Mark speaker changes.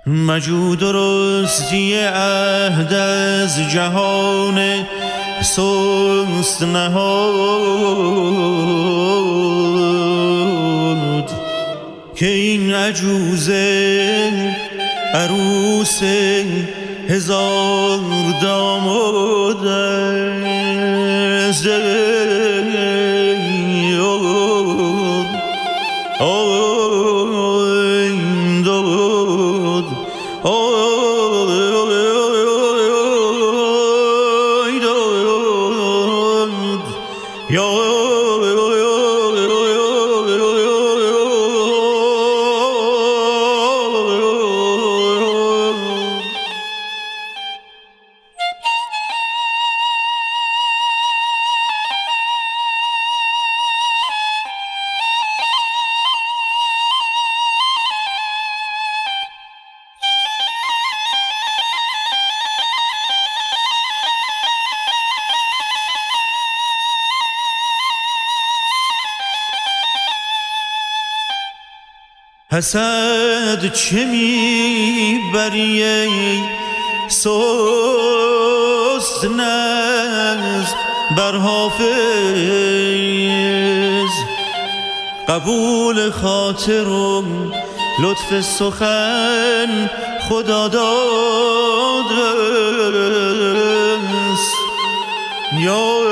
Speaker 1: مجو درستی عهد از جهان سست نهاد که این عجوزه عروس هزار داماد است. حسد چه میبری ای سست نز بر حافظ، قبول خاطر و لطف سخن خدا داده است. یا